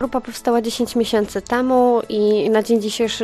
Grupa powstała 10 miesięcy temu i na dzień dzisiejszy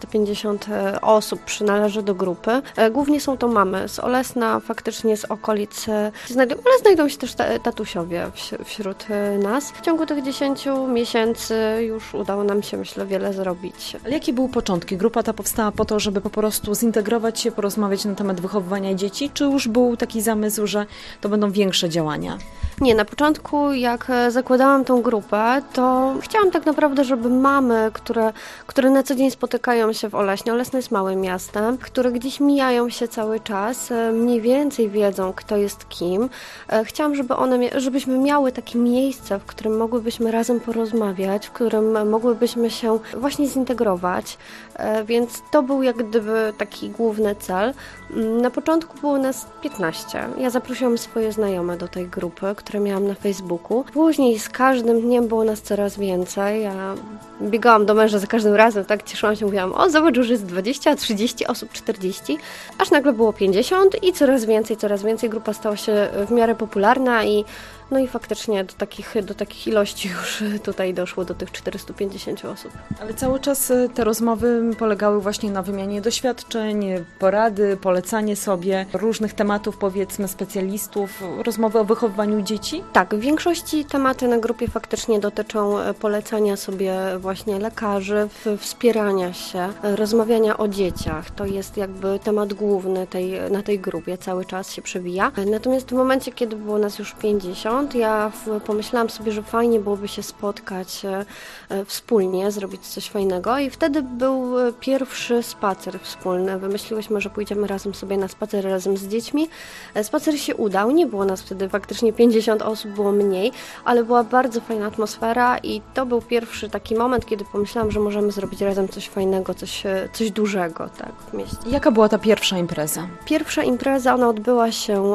450 osób przynależy do grupy. Głównie są to mamy z Olesna, faktycznie z okolic, ale znajdą się też tatusiowie wśród nas. W ciągu tych 10 miesięcy już udało nam się, myślę, wiele zrobić. Ale jakie były początki? Grupa ta powstała po to, żeby po prostu zintegrować się, porozmawiać na temat wychowywania dzieci, czy już był taki zamysł, że to będą większe działania? Nie, na początku jak zakładałam tą grupę, to chciałam tak naprawdę, żeby mamy, które na co dzień spotykają się w Oleśnie. Olesno jest małym miastem, które gdzieś mijają się cały czas, mniej więcej wiedzą, kto jest kim. Chciałam, żebyśmy miały takie miejsce, w którym mogłybyśmy razem porozmawiać, w którym mogłybyśmy się właśnie zintegrować, więc to był jak gdyby taki główny cel. Na początku było nas 15. Ja zaprosiłam swoje znajome do tej grupy, które miałam na Facebooku. Później z każdym dniem było nas coraz więcej. Ja biegałam do męża za każdym razem, tak cieszyłam się, mówiłam, o zobacz, już jest 20, 30 osób, 40, aż nagle było 50 i coraz więcej. Grupa stała się w miarę popularna i faktycznie do takich ilości już tutaj doszło, do tych 450 osób. Ale cały czas te rozmowy polegały właśnie na wymianie doświadczeń, porady, polecanie sobie różnych tematów, powiedzmy, specjalistów, rozmowy o wychowywaniu dzieci? Tak, w większości tematy na grupie faktycznie dotyczą polecania sobie właśnie lekarzy, wspierania się, rozmawiania o dzieciach. To jest jakby temat główny na tej grupie, cały czas się przewija. Natomiast w momencie, kiedy było nas już 50, ja pomyślałam sobie, że fajnie byłoby się spotkać wspólnie, zrobić coś fajnego i wtedy był pierwszy spacer wspólny. Wymyśliłyśmy, że pójdziemy razem sobie na spacer razem z dziećmi. Spacer się udał, nie było nas wtedy faktycznie 50 osób, było mniej, ale była bardzo fajna atmosfera i to był pierwszy taki moment, kiedy pomyślałam, że możemy zrobić razem coś fajnego, coś dużego, tak, w mieście. Jaka była ta pierwsza impreza? Pierwsza impreza, ona odbyła się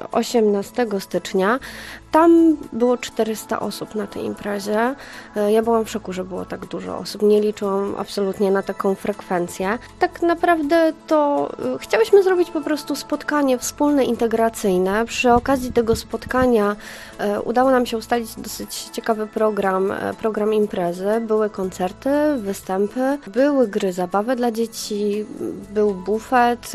18 stycznia. Tam było 400 osób na tej imprezie. Ja byłam w szoku, że było tak dużo osób. Nie liczyłam absolutnie na taką frekwencję. Tak naprawdę to chciałyśmy zrobić po prostu spotkanie wspólne, integracyjne. Przy okazji tego spotkania udało nam się ustalić dosyć ciekawy program imprezy. Były koncerty, występy, były gry, zabawy dla dzieci, był bufet,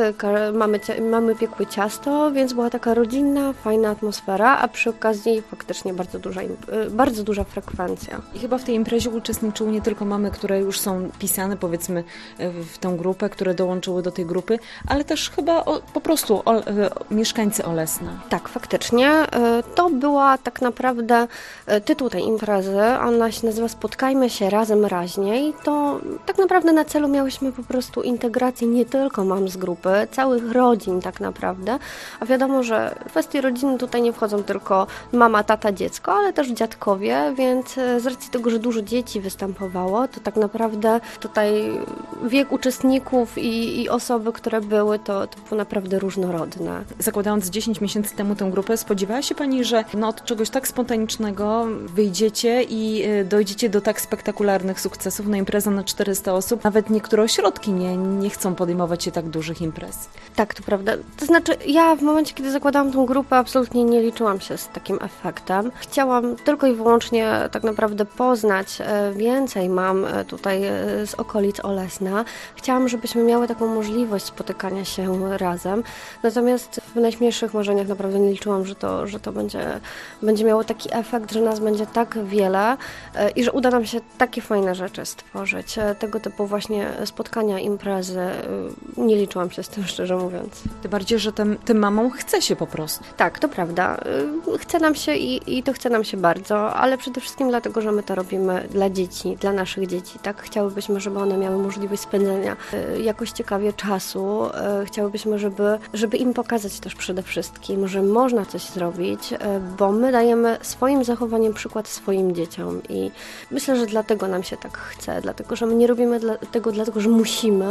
mamy piekły ciasto, więc była taka rodzinna, fajna atmosfera, a przy okazji faktycznie bardzo duża frekwencja. I chyba w tej imprezie uczestniczyły nie tylko mamy, które już są pisane, powiedzmy, w tę grupę, które dołączyły do tej grupy, ale też chyba po prostu mieszkańcy Olesna. Tak, faktycznie. To była tak naprawdę tytuł tej imprezy. Ona się nazywa Spotkajmy się razem raźniej. To tak naprawdę na celu miałyśmy po prostu integrację nie tylko mam z grupy, całych rodzin tak naprawdę. A wiadomo, że w kwestii rodziny tutaj nie wchodzą tylko mama, tata, dziecko, ale też dziadkowie, więc z racji tego, że dużo dzieci występowało, to tak naprawdę tutaj wiek uczestników i osoby, które były, to było naprawdę różnorodne. Zakładając 10 miesięcy temu tę grupę, spodziewała się Pani, że od czegoś tak spontanicznego wyjdziecie i dojdziecie do tak spektakularnych sukcesów na imprezę na 400 osób? Nawet niektóre ośrodki nie chcą podejmować się tak dużych imprez. Tak, to prawda. To znaczy, ja w momencie, kiedy zakładałam tą grupę, absolutnie nie liczyłam się z takim efektem. Chciałam tylko i wyłącznie tak naprawdę poznać więcej mam tutaj z okolic Olesna. Chciałam, żebyśmy miały taką możliwość spotykania się razem. Natomiast w najśmielszych marzeniach naprawdę nie liczyłam, że to będzie miało taki efekt, że nas będzie tak wiele i że uda nam się takie fajne rzeczy stworzyć. Tego typu właśnie spotkania, imprezy. Nie liczyłam się z tym, szczerze mówiąc. Tym bardziej, że tym mamom chce się po prostu. Tak, to prawda. Chce nam się i to chce nam się bardzo, ale przede wszystkim dlatego, że my to robimy dla dzieci, dla naszych dzieci, tak? Chciałybyśmy, żeby one miały możliwość spędzenia jakoś ciekawie czasu. Chciałybyśmy, żeby im pokazać też przede wszystkim, że można coś zrobić, bo my dajemy swoim zachowaniem przykład swoim dzieciom i myślę, że dlatego nam się tak chce, dlatego, że my nie robimy tego dlatego, że musimy,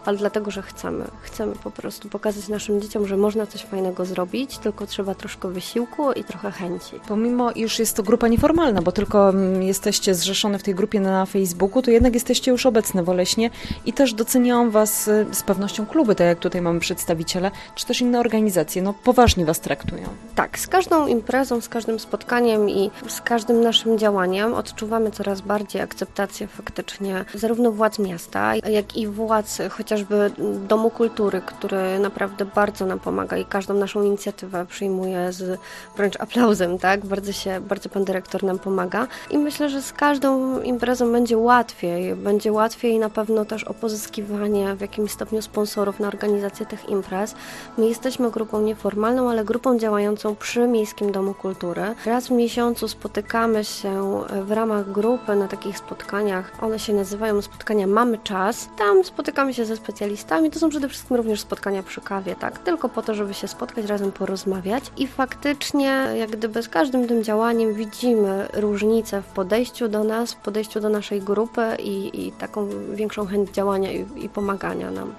ale dlatego, że chcemy. Chcemy po prostu pokazać naszym dzieciom, że można coś fajnego zrobić, tylko trzeba troszkę wysiłku i trochę chęci. Pomimo, iż jest to grupa nieformalna, bo tylko jesteście zrzeszone w tej grupie na Facebooku, to jednak jesteście już obecne w Oleśnie i też doceniają Was z pewnością kluby, tak jak tutaj mamy przedstawiciele, czy też inne organizacje, poważnie Was traktują. Tak, z każdą imprezą, z każdym spotkaniem i z każdym naszym działaniem odczuwamy coraz bardziej akceptację faktycznie zarówno władz miasta, jak i władz chociażby Domu Kultury, który naprawdę bardzo nam pomaga i każdą naszą inicjatywę przyjmuje z wręcz aplauzem, tak? Bardzo pan dyrektor nam pomaga i myślę, że z każdą imprezą będzie łatwiej na pewno też o pozyskiwanie w jakimś stopniu sponsorów na organizację tych imprez. My jesteśmy grupą nieformalną, ale grupą działającą przy Miejskim Domu Kultury. Raz w miesiącu spotykamy się w ramach grupy na takich spotkaniach. One się nazywają spotkania Mamy Czas. Tam spotykamy się ze specjalistami. To są przede wszystkim również spotkania przy kawie, tak? Tylko po to, żeby się spotkać, razem porozmawiać. I faktycznie, jak gdyby z każdym tym działaniem widzimy różnicę w podejściu do nas, w podejściu do naszej grupy i taką większą chęć działania i pomagania nam.